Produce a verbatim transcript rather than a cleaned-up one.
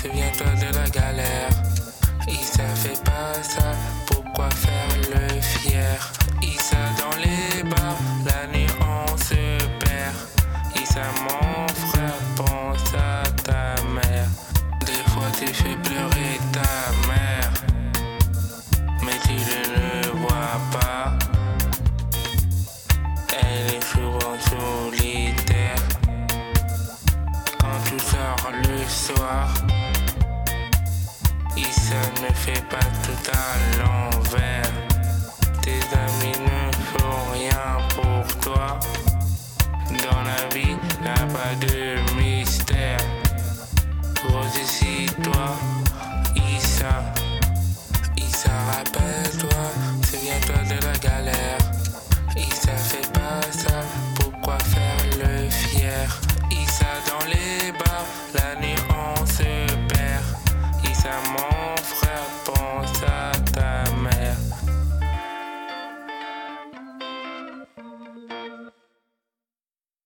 Souviens-toi de la galère. Issa fait pas ça, pourquoi faire le fier? Issa dans les bars, la nuit on se perd. Issa mon frère, pense à ta mère. Des fois tu fais pleurer ta mère, mais tu ne le vois pas. Elle est souvent solitaire quand tu sors le soir. Issa ne fait pas tout à l'envers. Tes amis ne font rien pour toi. Dans la vie, n'a pas de mystère. Ressaisis-toi, Issa. Issa rappelle.